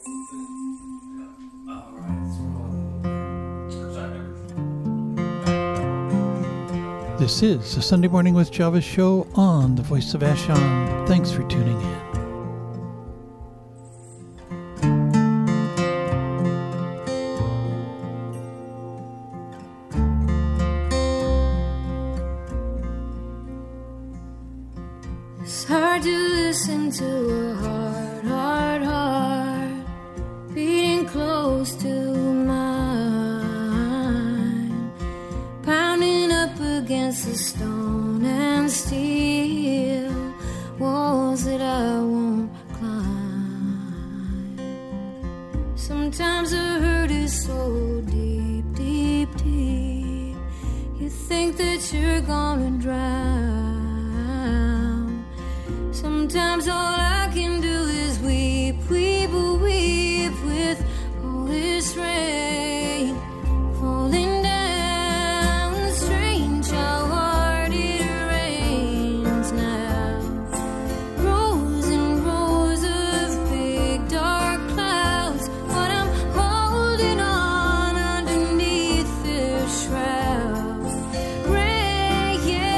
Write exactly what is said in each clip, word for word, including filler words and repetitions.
This is the Sunday Morning with Java show on the Voice of Ashon. Thanks for tuning in. It's hard to listen to a heart, heart, heart beating close to mine, pounding up against the stone and steel walls that I won't climb. Sometimes the hurt is so deep, deep, deep, you think that you're gonna drown. Sometimes all I can do is weep, weep, weep with all this rain falling down. Strange how hard it rains now. Rows and rows of big dark clouds, but I'm holding on underneath their shroud. Rain,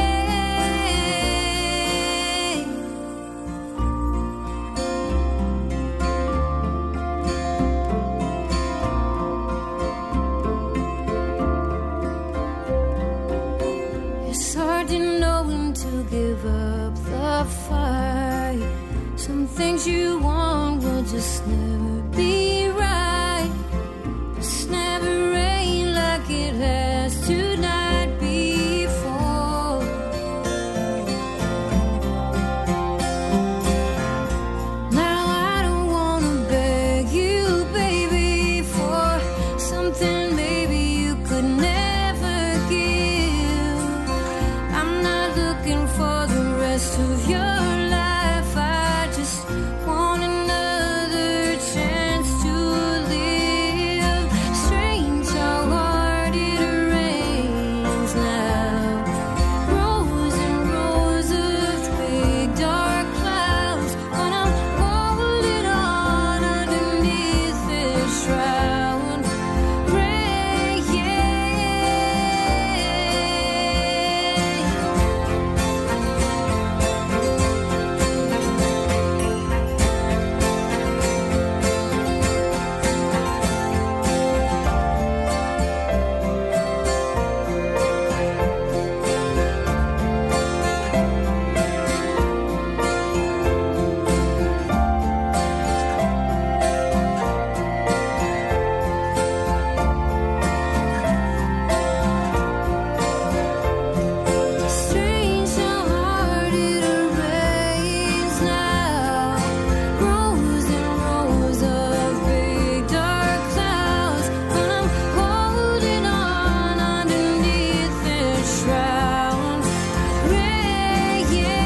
it's hard to know when to give up the fight. Some things you want will just never be right. It's never rain like it has tonight before. Now I don't wanna beg you, baby, for something maybe you could never give. I'm not looking for the rest of your life. I just want another chance to live. Strange how hard it rains now. Rows and rows of big dark clouds, but I'm holding on underneath their shroud. Rain, strange how hard it rains now. Rows and rows of big dark clouds, but I'm holding on underneath their shroud. Rain,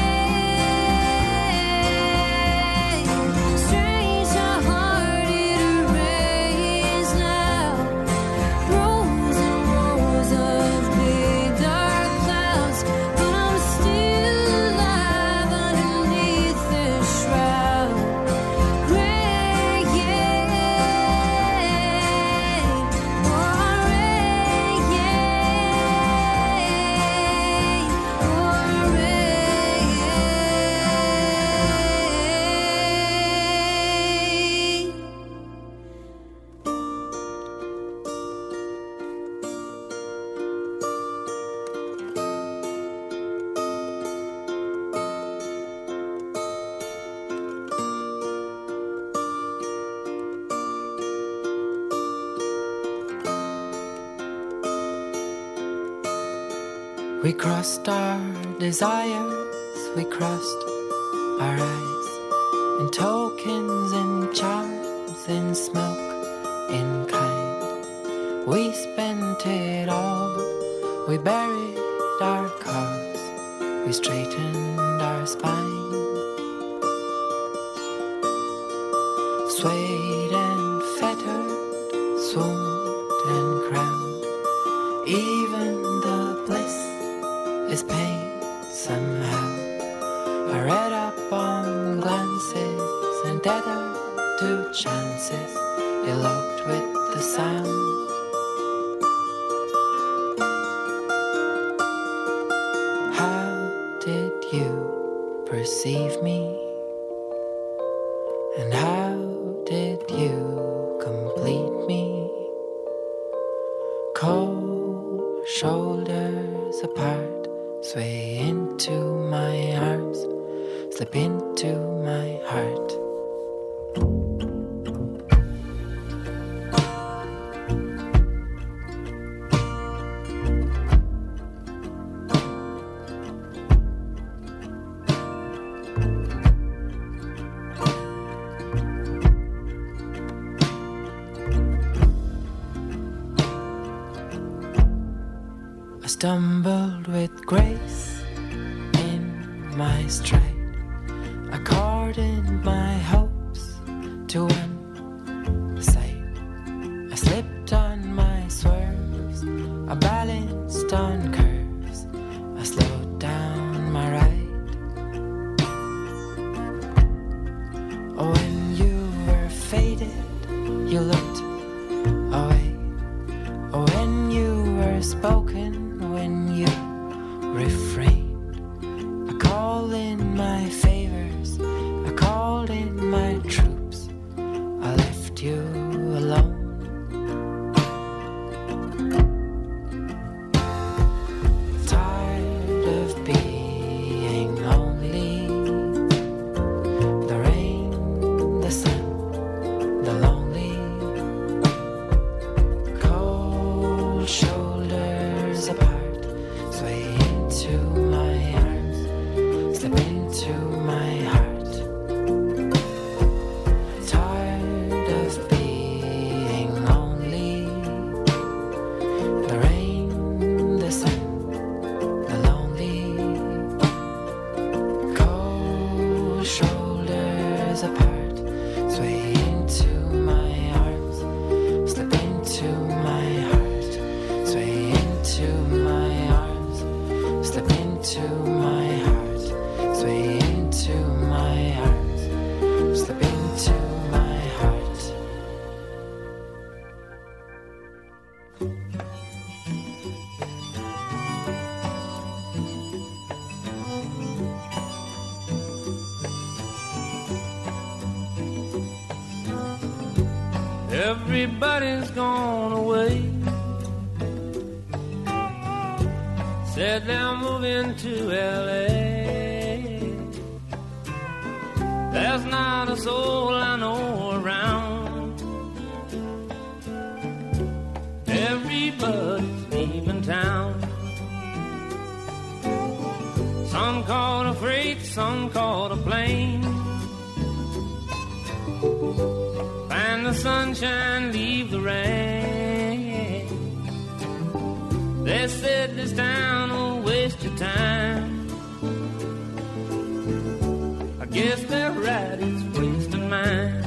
strange how hard it rains now. Rows and rows of big dark clouds, but I'm still alive underneath their shroud. Rain, oh, rain, oh, rain. We crossed our desires, we crossed our eyes, in tokens, in charms, in smoke, in kind. We spent it all, we buried our cause, we straightened our spine. Swayed and fettered, swooned and crowned, even the bliss is pain somehow. I read up on glances and tethered two chances, eloped with the sound. How did you perceive me? And how did you complete me? Cold shoulders apart, sway into my arms, slip into my heart. Stumbled with grace in my stride, accorded my hopes to one side. I slipped on my swerves, I balanced on curves, I slowed down my ride. Oh, when you were faded, you looked away. Oh, when you were spoken, when you refrained, I called in my favors, I called in my troops, I left you alone. Tired of being lonely, the rain, the sun, the lonely, cold shoulders apart. Sway into my arms, slip into my heart. Tired of being lonely, the rain, the sun, the lonely, cold shoulders apart. Sway into my arms, slip into my heart. Sway into my arms, slip into my heart, sway into my arms, slip into my heart. Everybody's gone away. Said they're moving to L A. There's not a soul I know around. Everybody's leaving town. Some caught a freight, some caught a plane. Find the sunshine, leave the rain. They said this town will waste your time. I guess they're right, it's wasting mine.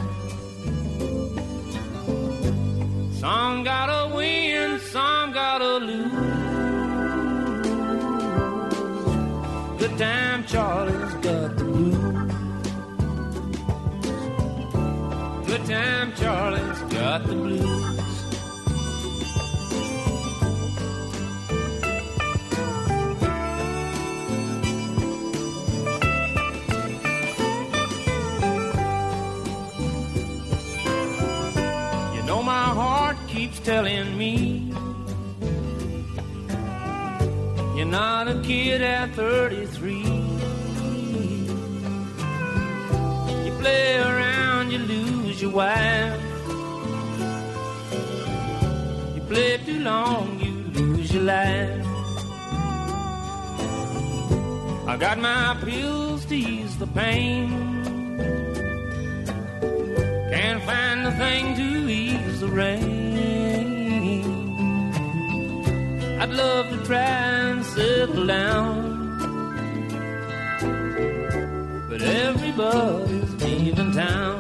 Some gotta win, some gotta lose. Good time Charlie's got the blues. Good time Charlie's got the blues. Keeps telling me you're not a kid at thirty-three. You play around, you lose your wife. You play too long, you lose your life. I got my pills to ease the pain. Can't find a thing to ease the rain. I'd love to try and settle down, but everybody's leaving town.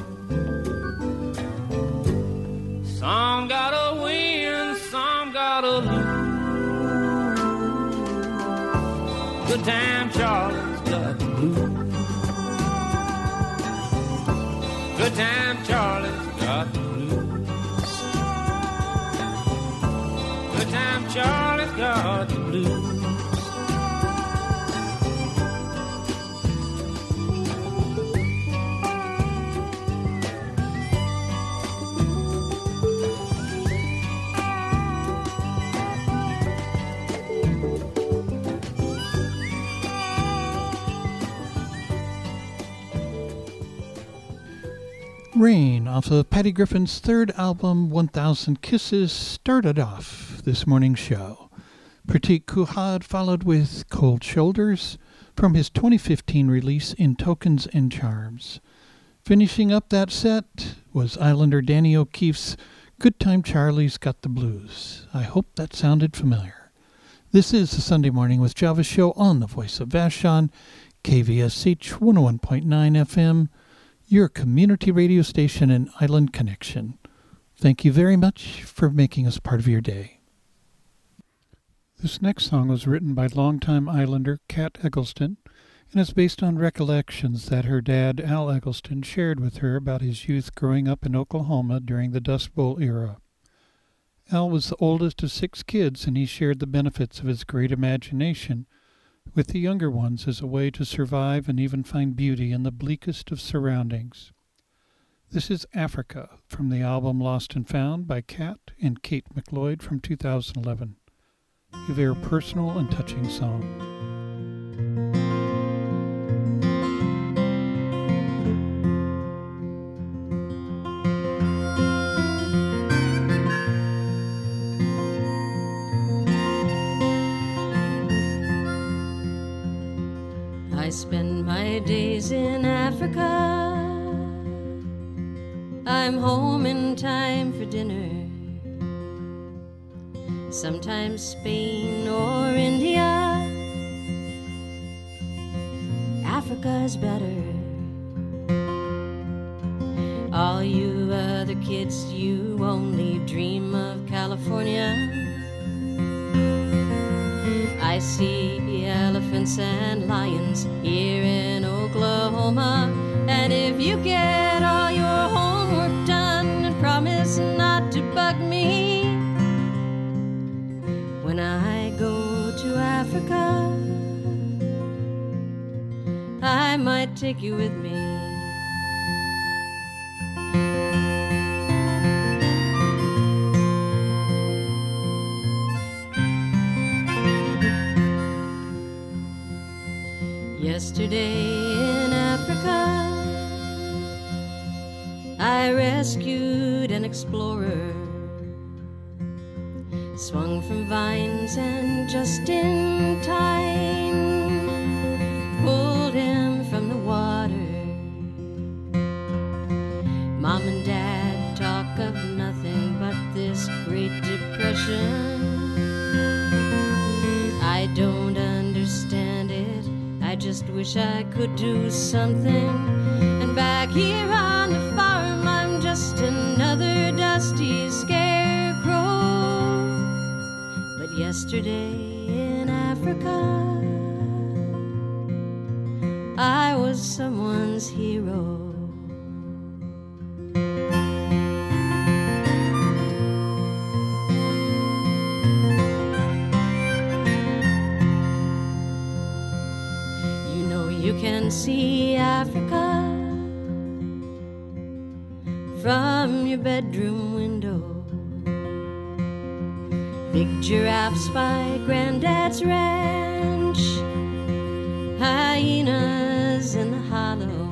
Some gotta win, some gotta lose. Good time Charlie's got the blues. Good time Charlie's got the blues. Good time Charlie's got the blues. Rain, off of Patty Griffin's third album, one thousand Kisses, started off this morning's show. Pratik Kuhad followed with Cold Shoulders from his twenty fifteen release In Tokens and Charms. Finishing up that set was Islander Danny O'Keefe's Good Time Charlie's Got the Blues. I hope that sounded familiar. This is the Sunday Morning with Java show on the Voice of Vashon, K V S H one oh one point nine F M, your community radio station and island connection. Thank you very much for making us part of your day. This next song was written by longtime islander Kat Eggleston and is based on recollections that her dad, Al Eggleston, shared with her about his youth growing up in Oklahoma during the Dust Bowl era. Al was the oldest of six kids, and he shared the benefits of his great imagination with the younger ones as a way to survive and even find beauty in the bleakest of surroundings. This is Africa from the album Lost and Found by Kat and Kate McLeod from two thousand eleven. A very personal and touching song. I spend my days in Africa. I'm home in time for dinner. Sometimes Spain or India. Africa's better. All you other kids, you only dream of California. I see elephants and lions here in Oklahoma. And if you get all your homework done and promise not to bug me when I go to Africa, I might take you with me. Yesterday in Africa, I rescued an explorer, swung from vines and just in time pulled him from the water. Mom and Dad talk of nothing but this Great Depression. I don't understand it. I just wish I could do something. And back here on the farm, I'm just another dusty scarecrow. But yesterday in Africa, I was someone's hero. You can see Africa from your bedroom window. Big giraffes by Granddad's ranch, hyenas in the hollow.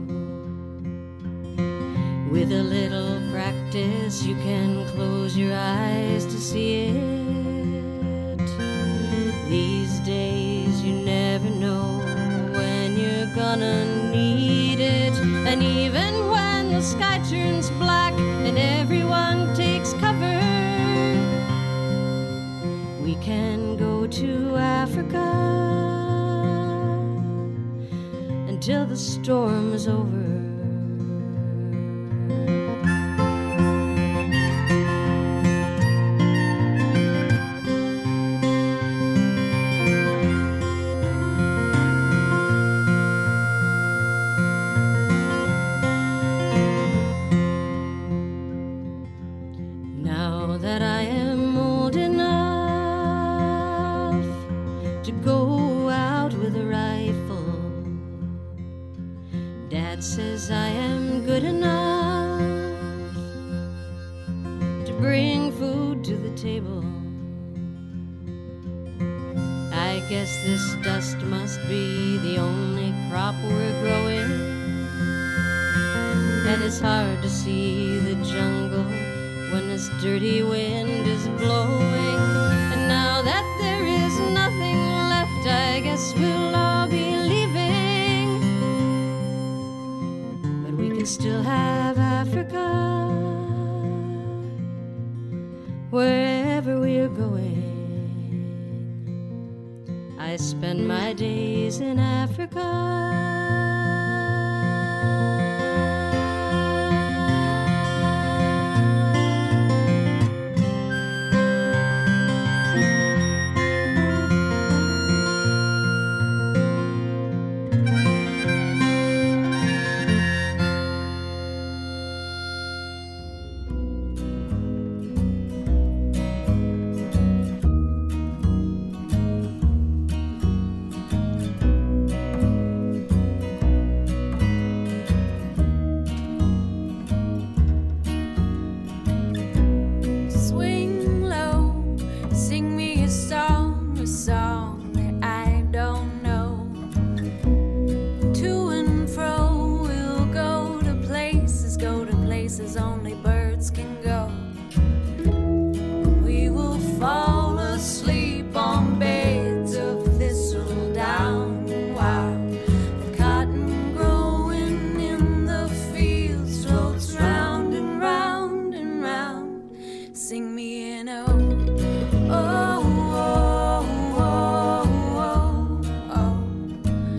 With a little practice, you can close your eyes to see it. These days, you never know you're gonna need it. And even when the sky turns black and everyone takes cover, we can go to Africa until the storm is over. this dust must be the only crop we're growing. And it's hard to see the jungle when this dirty wind is blowing. And now that there is nothing left, I guess we'll all be leaving. But we can still have Africa wherever we are going. I spend my days in Africa.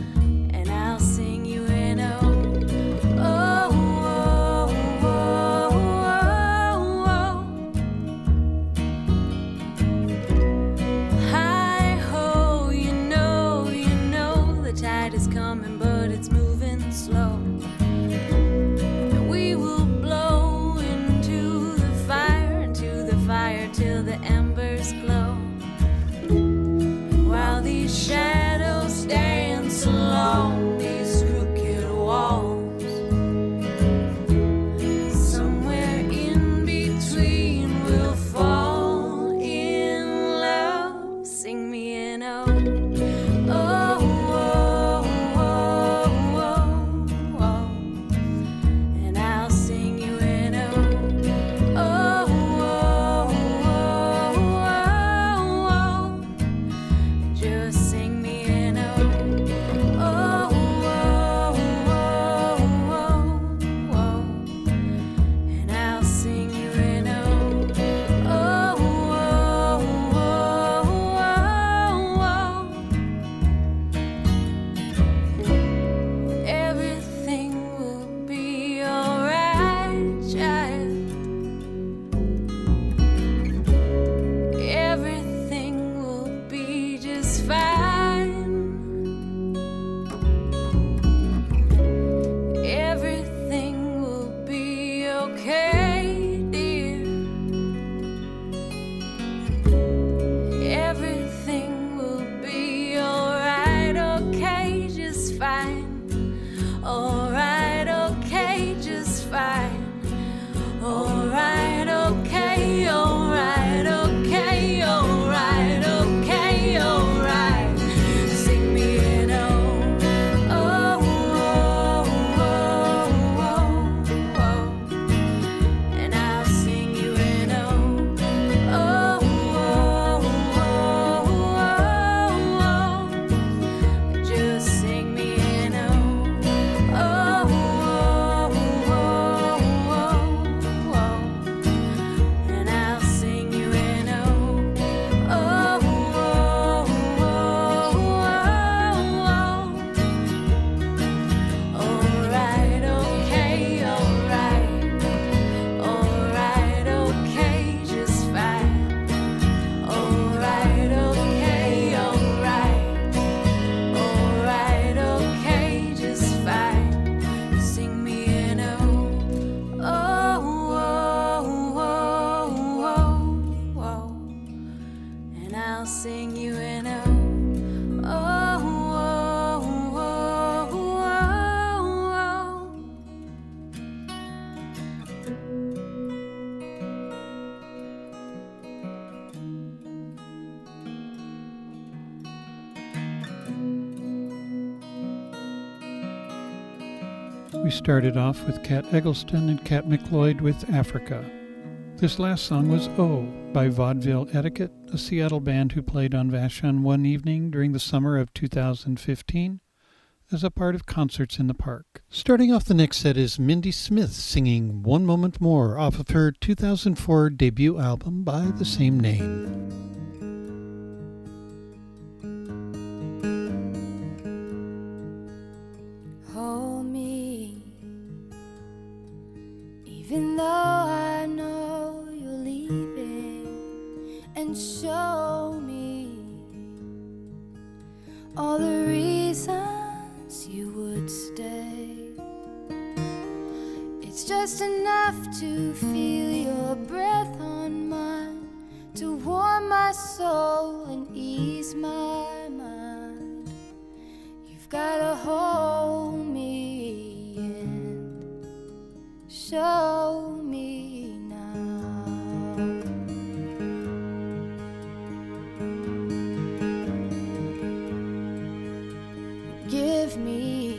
Oh, We started off with Kat Eggleston and Kat McLeod with Africa. This last song was Oh by Vaudeville Etiquette, a Seattle band who played on Vashon one evening during the summer of two thousand fifteen as a part of Concerts in the Park. Starting off the next set is Mindy Smith singing One Moment More off of her two thousand four debut album by the same name. Even though I know you're leaving, and show me all the reasons you would stay. It's just enough to feel your breath on mine, to warm my soul and ease my mind. You've gotta hold me and show me now. Give me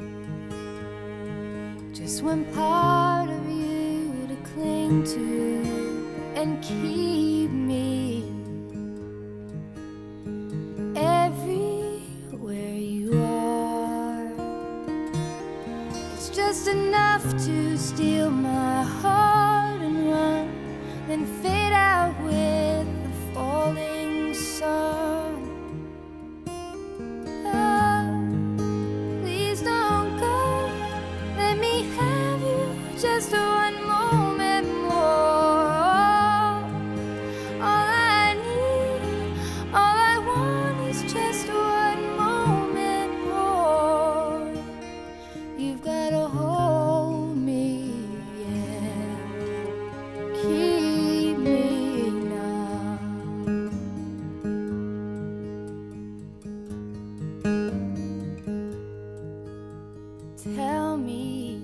just one part of you to cling to and keep me everywhere you are. It's just enough to steal my heart and run, then fade out with the falling sun. Oh, please don't go, let me have you just one moment more. All I need, all I want is just one moment more. You've got to hold me and keep me now. Tell me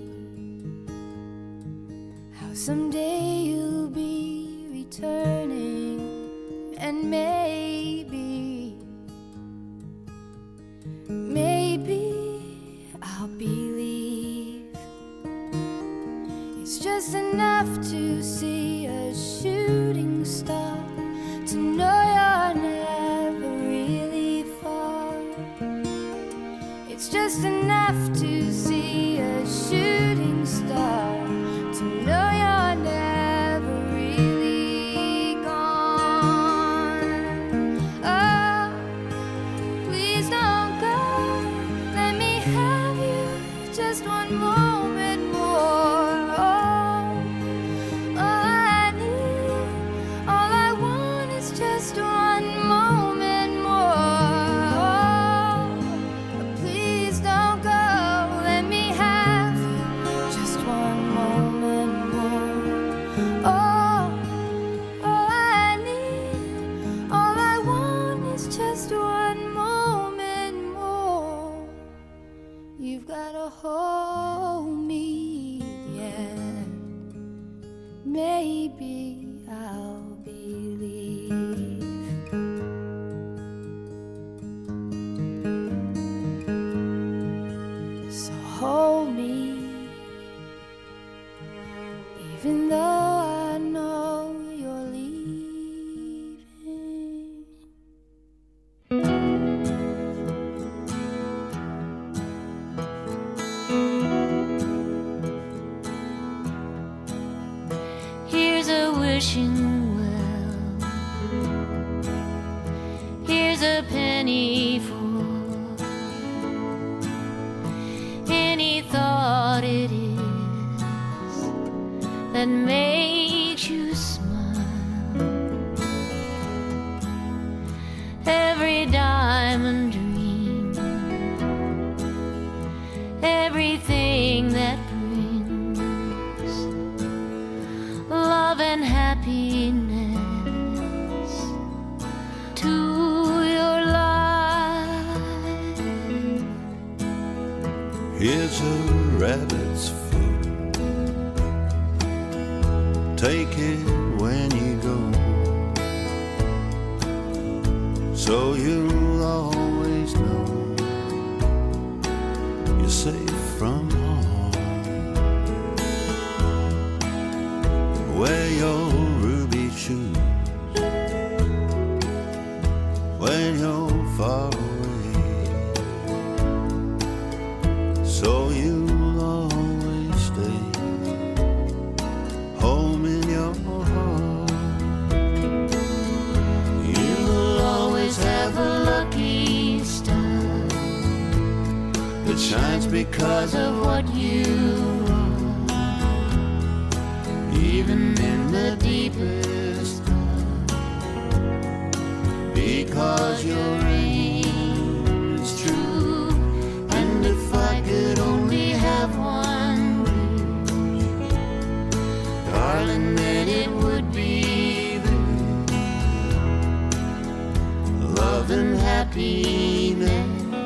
how someday you'll be returning, and maybe, maybe I'll believe. It's just enough to see a shooting star, to know you're never really far. It's just enough to see a shooting star, to know you're never really gone. Oh, please don't go, let me have you just one moment more. Oh, all I need, all I want is just one moment more. Oh, please don't go, let me have you just one moment more. Oh, all I need, all I want is just one moment more. You've gotta hold me, and maybe I'll believe. So hold me, even though I know you're leaving. Here's a wishing well. Here's a penny for any thought it is that makes you smile. Every diamond dream, everything that brings love and happiness to your life. Here's a rabbit's foot, take it when you go, so you'll always know you're safe from harm. wear your ruby shoes when you're far away, so you'll always stay home in your heart. You'll always have a lucky star That shines because of what you even in the deepest dark, because your aim is true. And if I could only have one wish, darling, then it would be this: love and happiness.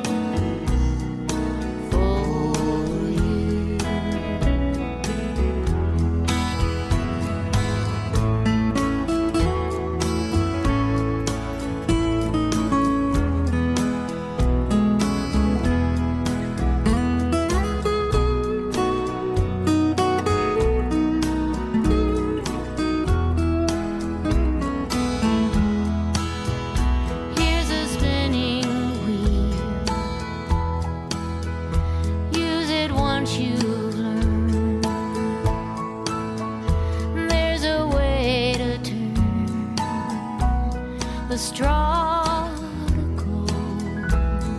The straw to gold.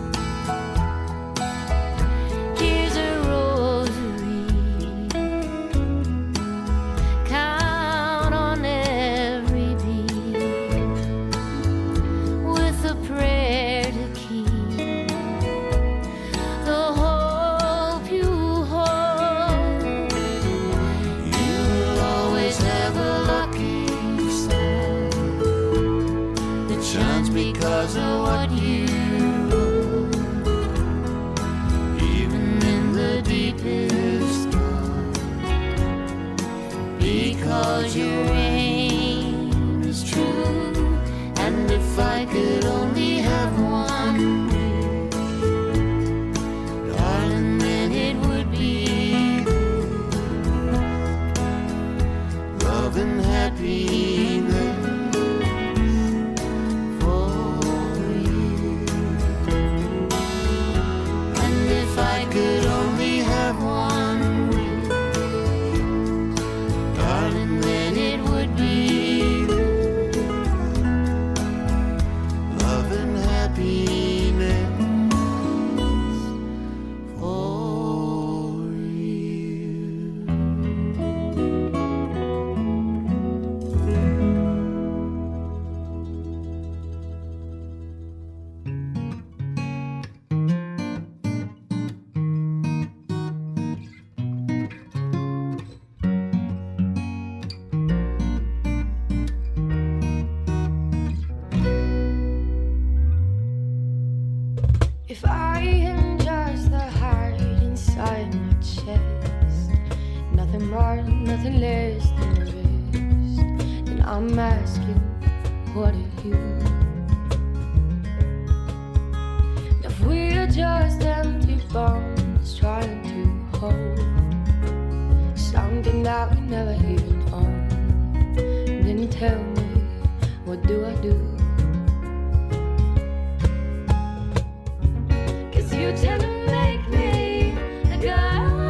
Here's a rosary. Count on every beat with a prayer to keep the hope you hold. You'll always have a lucky star that shines because of what you are, even in the deepest dark, because your aim is true. And if I could only have one wish, darling, then it would be love and happiness. If I could only have one wish, darling, then it would be love and happiness for you. If I am just the heart inside my chest, nothing more, nothing less than the rest, then I'm asking, what are you? If we're just empty bones trying to hold something that we never even owned, then tell me, what do I do? You tend to make me go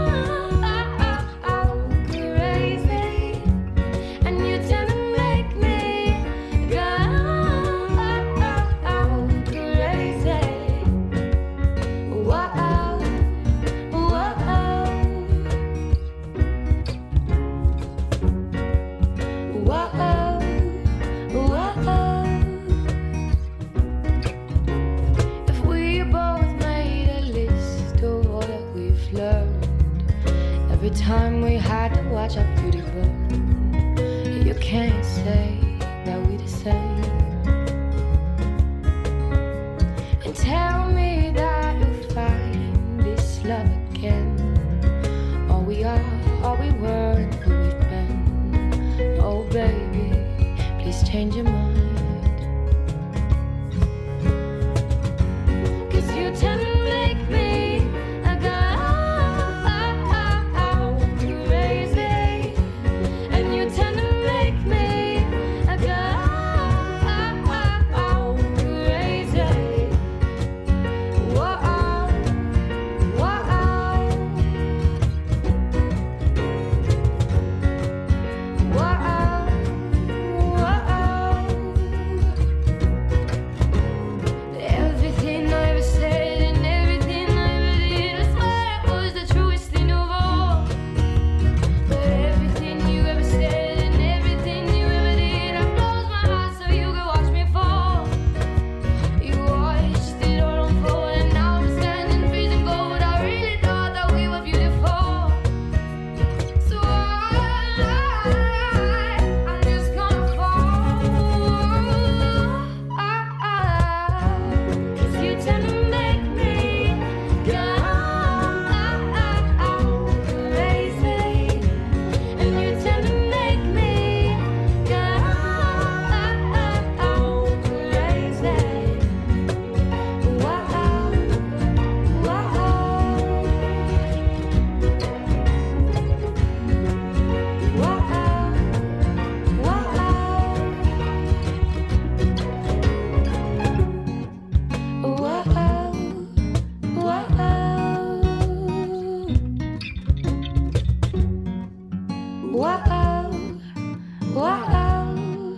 crazy, and you tend to make me go crazy. Whoa, whoa. time we had to watch our beauty burn. You can't say that we the same. And tell me that you'll find this love again. All we are, all we were, and who we've been. Oh baby, please change your mind. 'Cause you tend to make me crazy, and you tend to Wow.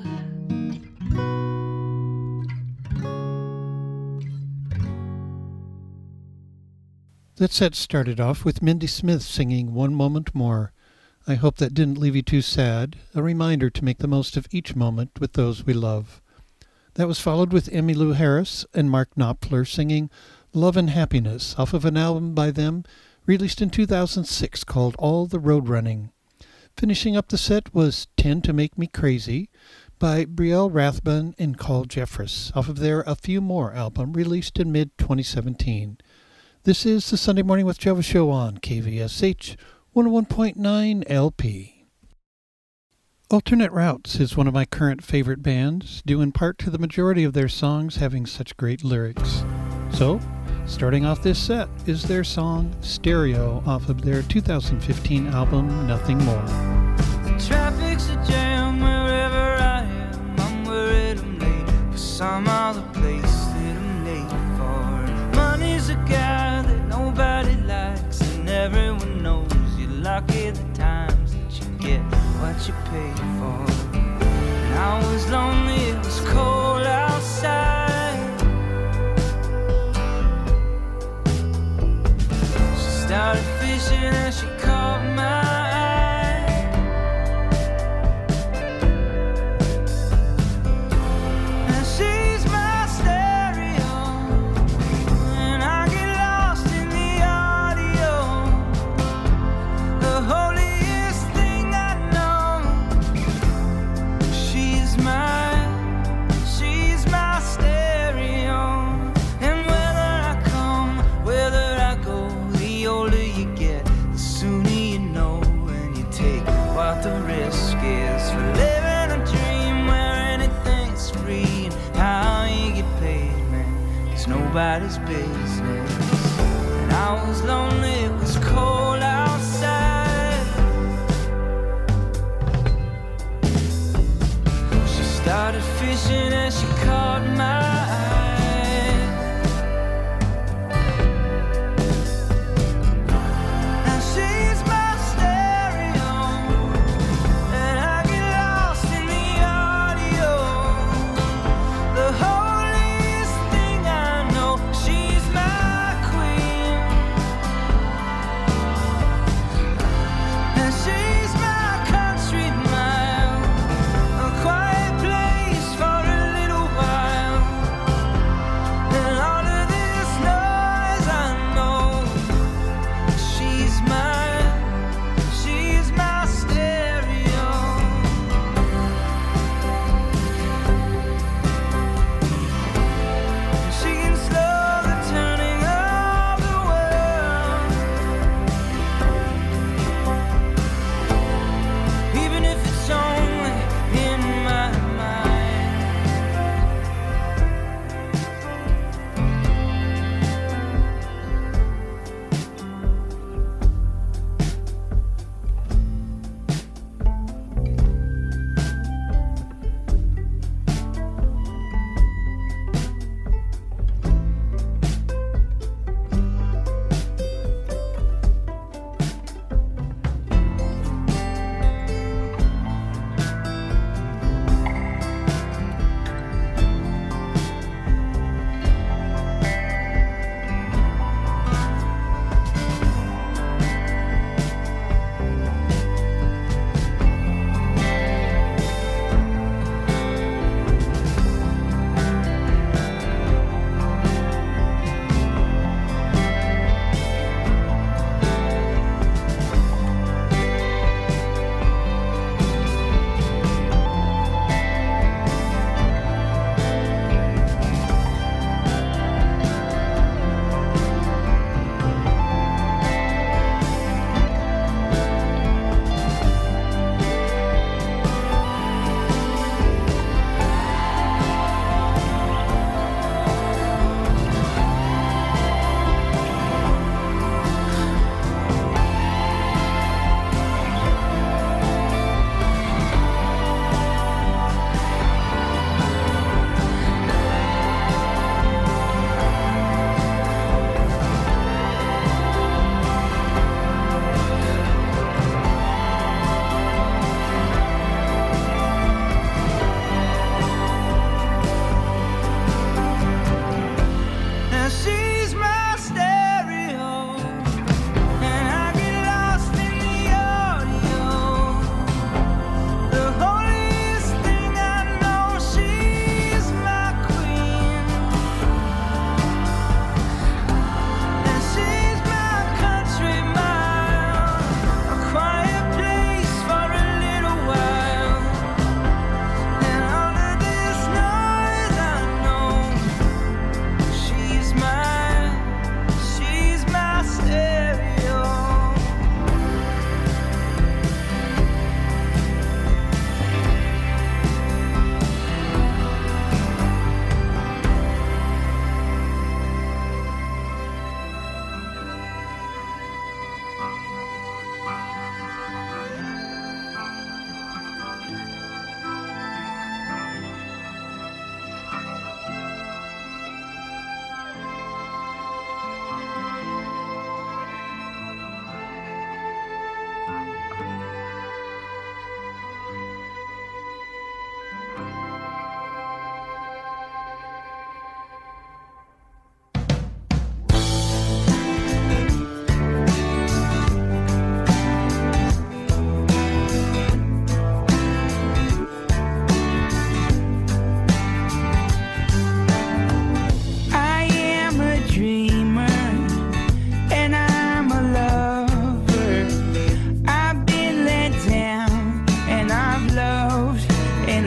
That set started off with Mindy Smith singing One Moment More. I hope that didn't leave you too sad, a reminder to make the most of each moment with those we love. That was followed with Emmylou Harris and Mark Knopfler singing Love and Happiness off of an album by them released in two thousand six called All the Road Running. Finishing up the set was Tend to Make Me Crazy by Brielle Rathbun and Carl Jeffress off of their A Few More album released in mid twenty seventeen. This is the Sunday Morning with Java show on K V S H one oh one point nine L P. Alternate Routes is one of my current favorite bands, due in part to the majority of their songs having such great lyrics. So, starting off this set is their song Stereo off of their two thousand fifteen album Nothing More. The traffic's a jam wherever I am. I'm worried I'm late for some other place that I'm late for. Money's a guy that nobody likes, and everyone knows you're lucky the times that you get what you pay for. And I was lonely, it was cold outside. She started fishing and she caught my eye. And she's my stereo, and I get lost in the audio. The holiest thing I know. She's my, she's my stereo. And whether I come, whether I go, the older you get, the sooner you know. And you take what the risk is for living a dream where anything's free. And how you get paid, man, it's nobody's business. And I was lonely, it was cold outside. She started fishing and she caught my eye. And she's my stereo, and I get lost in the audio. The holiest thing I know. She's my queen, and she's my country mile. A quiet place for a little while.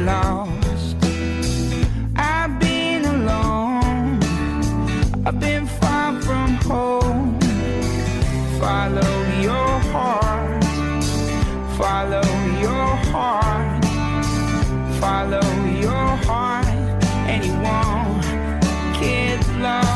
lost. I've been alone, I've been far from home. Follow your heart, follow your heart, follow your heart, and you won't get lost.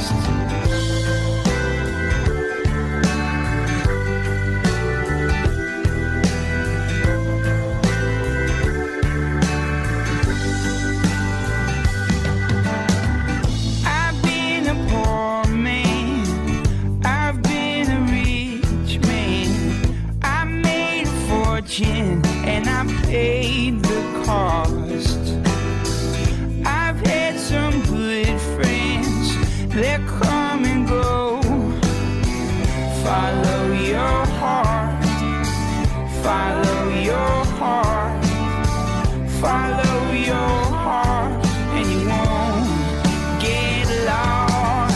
And I paid the cost. I've had some good friends, they come and go. Follow your heart, follow your heart, follow your heart, and you won't get lost.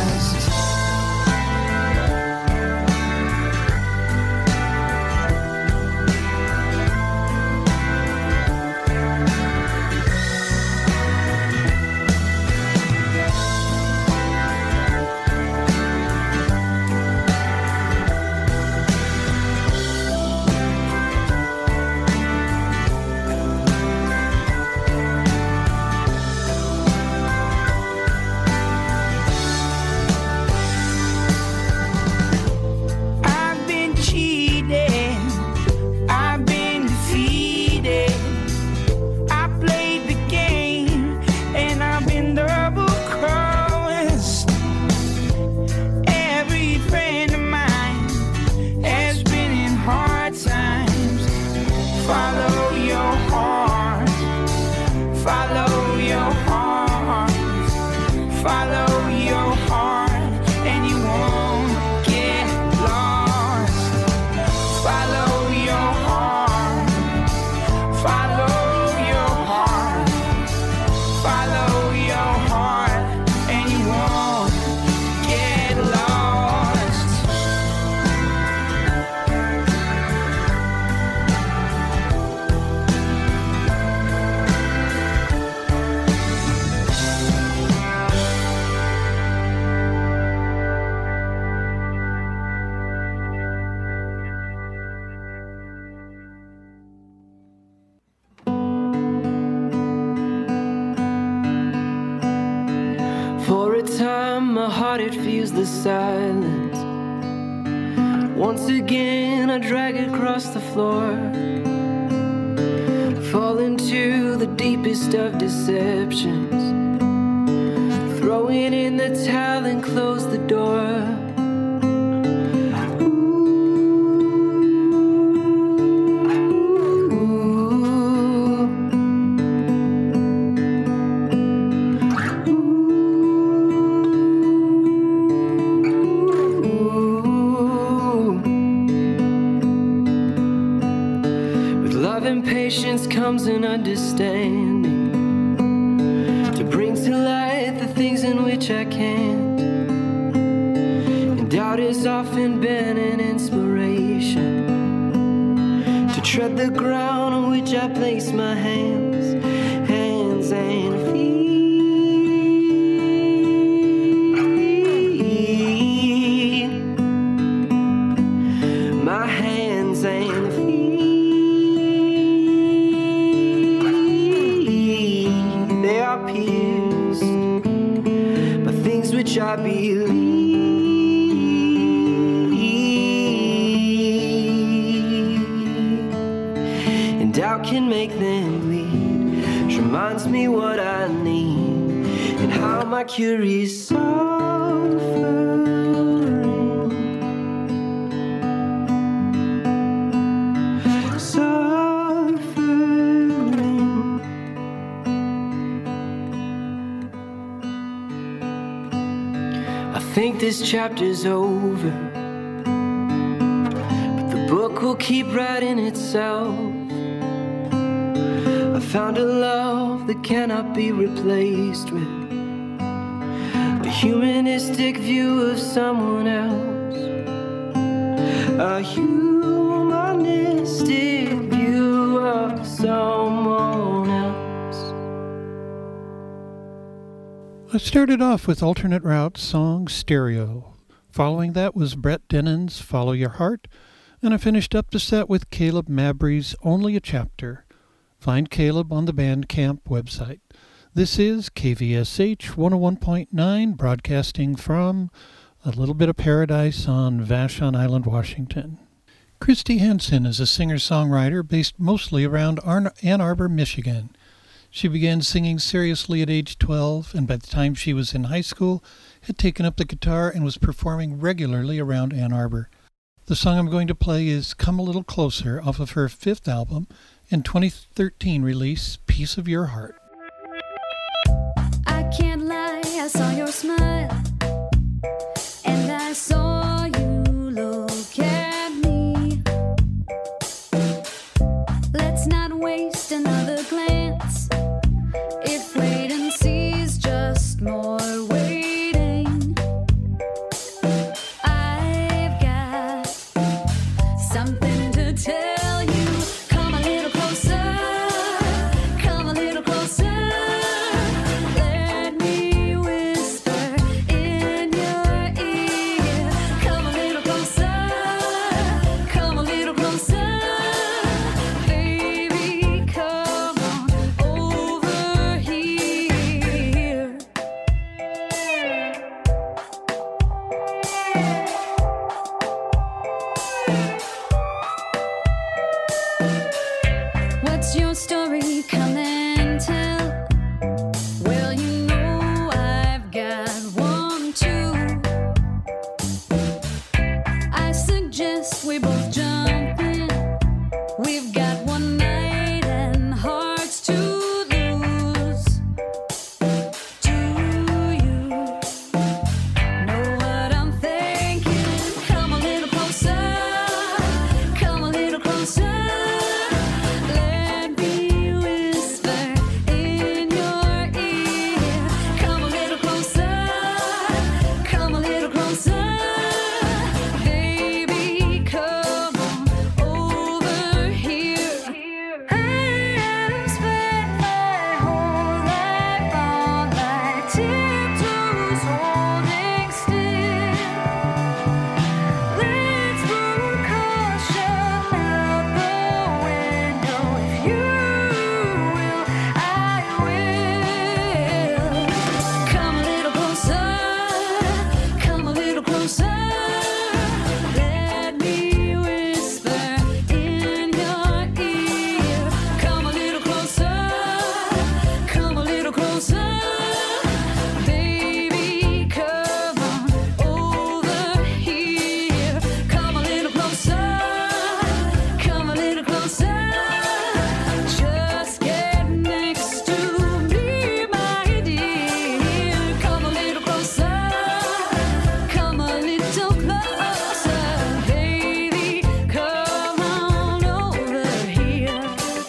The silence. Once again I drag across the floor, fall into the deepest of deceptions, throwing in the towel and close the door. Comes an understanding to bring to light the things in which I can't. And doubt has often been an inspiration to tread the ground on which I place my hands, hands and feet. My hands and feet. I believe, and doubt can make them bleed. Which reminds me what I need and how my curious suffering, suffering. I think this chapter's over, but the book will keep writing itself. I found a love that cannot be replaced with a humanistic view of someone else, a humanistic view of someone else. I started off with Alternate Route song Stereo. Following that was Brett Denon's Follow Your Heart, and I finished up the set with Caleb Mabry's Only a Chapter. Find Caleb on the Bandcamp website. This is K V S H one oh one point nine, broadcasting from a little bit of paradise on Vashon Island, Washington. Christy Hansen is a singer-songwriter based mostly around Ann Arbor, Michigan. She began singing seriously at age twelve, and by the time she was in high school, had taken up the guitar and was performing regularly around Ann Arbor. The song I'm going to play is Come a Little Closer off of her fifth album and twenty thirteen release, Piece of Your Heart. I can't lie, I saw your smile, and I saw you look at me. Let's not waste another glance, if wait and see is just more waiting. I've got something to tell you. Come a little closer, come a little closer. Let me whisper in your ear. Come a little closer, come a little closer. Baby, come on over here. What's your story? Come and tell. Well, you know I've got one too. I suggest we both jump in. We've got one night and hearts to lose. Do you know what I'm thinking? Come a little closer, come a little closer. Let me whisper in your ear. Come a little closer, come a little closer. Baby, come on over here. I've spent my whole life on like tiptoes holding still. Let's put caution out the window. If you will, I will. Come a little closer, come a little closer. Let me whisper in your ear. Come a little closer, come a little closer. Baby, come on over here. Come a little closer, come a little closer. Just get next to me, my dear. Come a little closer, come a little closer. Baby, come on over here.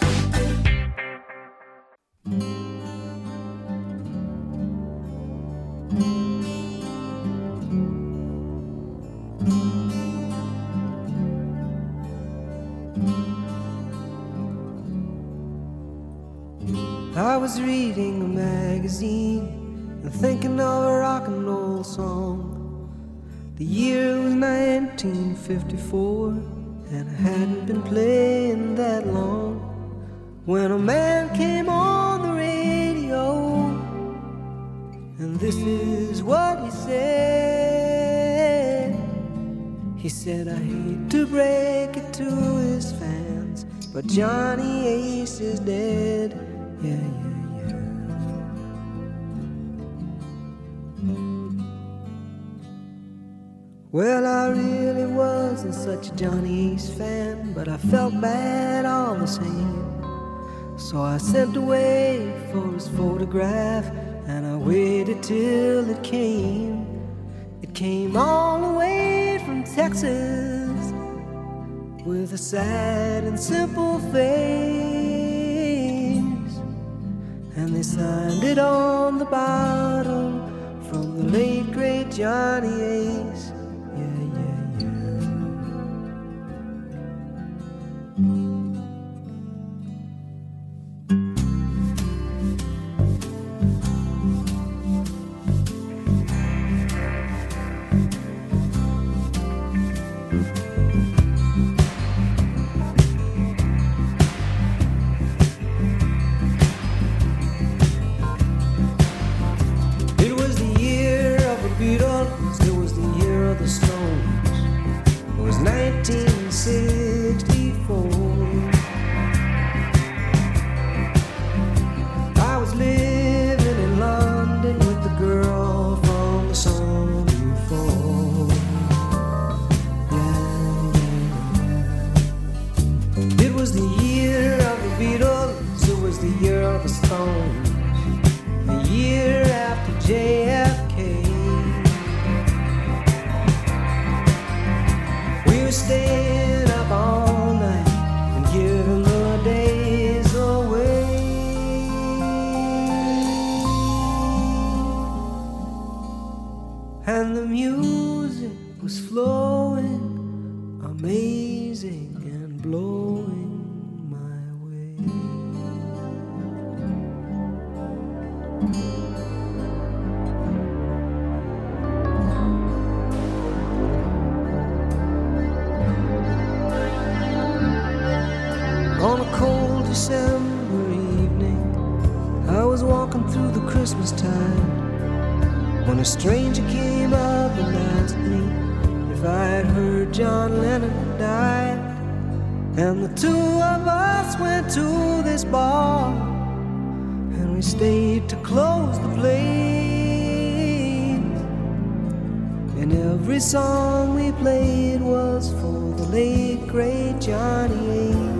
I was reading a magazine and thinking of a rock and roll song. The year was nineteen fifty-four, and I hadn't been playing that long when a man came on the radio, and this is what he said. He said, I hate to break it to his fans, but Johnny Ace is dead. Yeah, yeah, yeah. Well, I really wasn't such a Johnny Ace fan, but I felt bad all the same. So I sent away for his photograph, and I waited till it came. It came all the way from Texas, with a sad and simple face. And they signed it on the bottom, from the late great Johnny Ace. Yeah, yeah, yeah. On a cold December evening, I was walking through the Christmas time when a stranger came up and asked me if I had heard John Lennon had died. And the two of us went to this bar, and we stayed to close the place. And every song we played was for the late great Johnny Ace.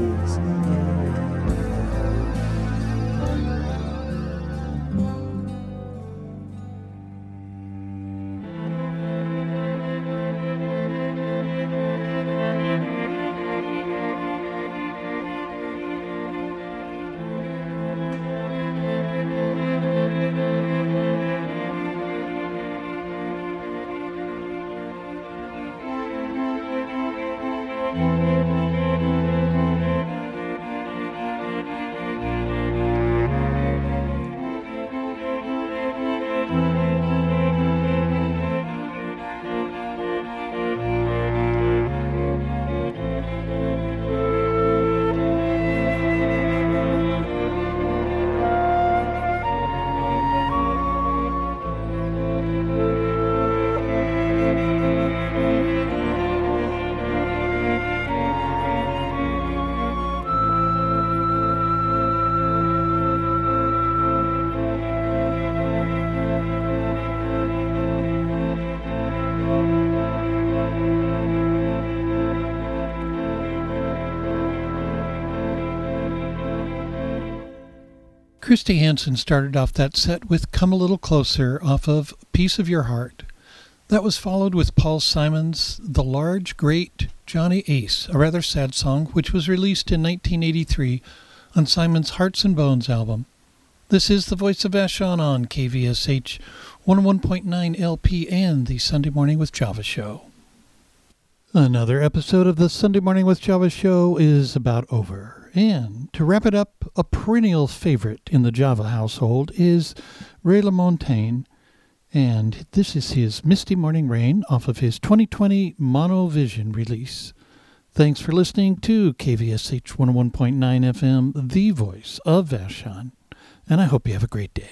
Christy Hansen started off that set with Come a Little Closer off of Piece of Your Heart. That was followed with Paul Simon's The Large Great Johnny Ace, a rather sad song which was released in nineteen eighty-three on Simon's Hearts and Bones album. This is the Voice of Vashon on K V S H one oh one point nine L P and the Sunday Morning with Java show. Another episode of the Sunday Morning with Java show is about over. And to wrap it up, a perennial favorite in the Java household is Ray LaMontagne, and this is his Misty Morning Rain off of his twenty twenty Monovision release. Thanks for listening to K V S H one oh one point nine F M, the voice of Vashon, and I hope you have a great day.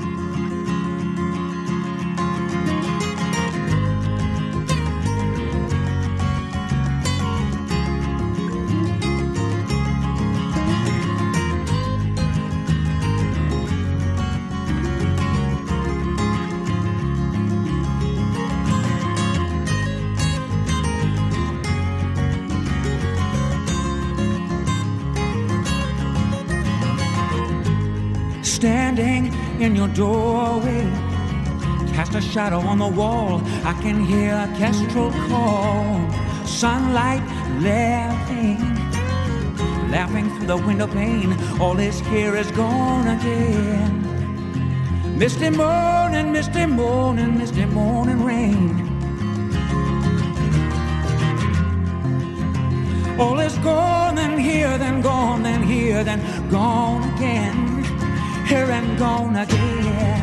Standing in your doorway, cast a shadow on the wall. I can hear a kestrel call. Sunlight laughing, laughing through the window pane. All is here is gone again. Misty morning, misty morning, misty morning rain. All is gone, then here, then gone, then here, then gone again. Here and gone again.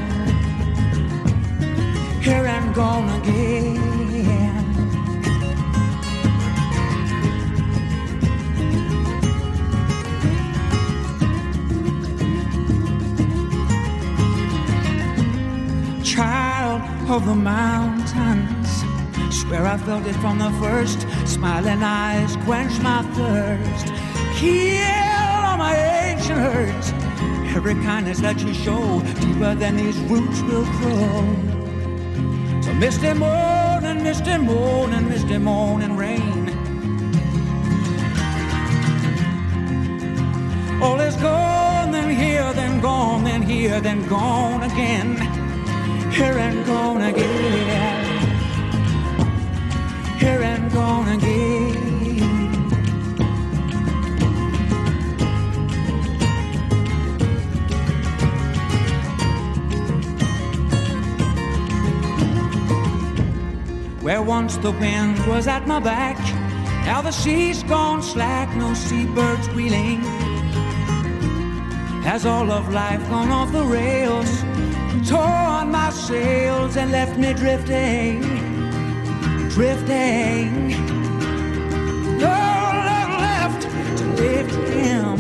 Here and gone again. Child of the mountains, swear I felt it from the first. Smiling eyes quench my thirst. Kill all my ancient hurts. Every kindness that you show, deeper than these roots will grow. So misty morning, misty morning, misty morning rain. All is gone, then here, then gone, then here, then gone again. Here and gone again. Here and gone again. Where once the wind was at my back, now the sea's gone slack, no seabirds wheeling. Has all of life gone off the rails? tore on my sails and left me drifting, drifting. No love left to lift him.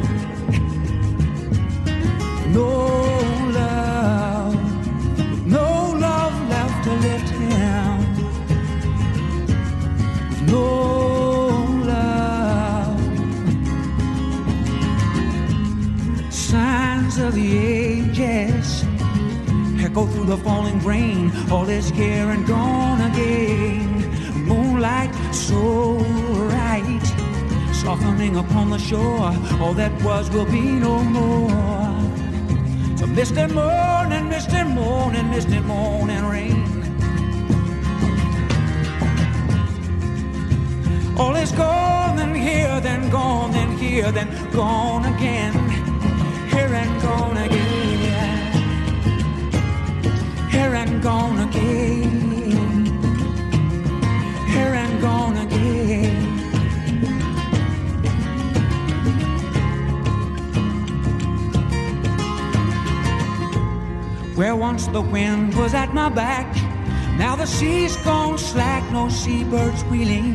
No love, no love left to lift him. No love. Signs of the ages echo through the falling rain. All is here and gone again. Moonlight so bright, softening upon the shore. All that was will be no more. So misty morning, misty morning, misty morning rain. All is gone, then here, then gone, then here, then gone again. Here and gone again. Here and gone again. Here and gone again. Where once the wind was at my back, now the sea's gone slack, no seabirds wheeling.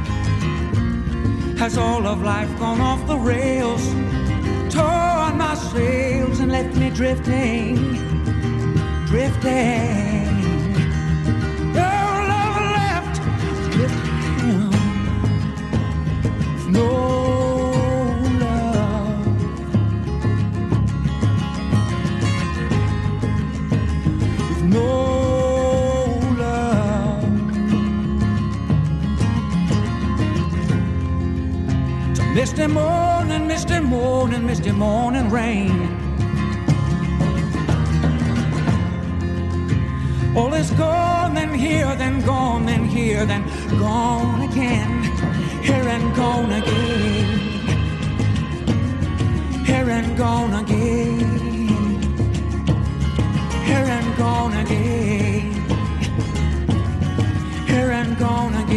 Has all of life gone off the rails, torn my sails and left me drifting, drifting. No love left, drifting. No love. No love. It's a misty morning, misty morning, misty morning rain. All is gone, then here, then gone, then here, then gone again. Here and gone again. Here and gone again. Here and gone again. Here and gone again.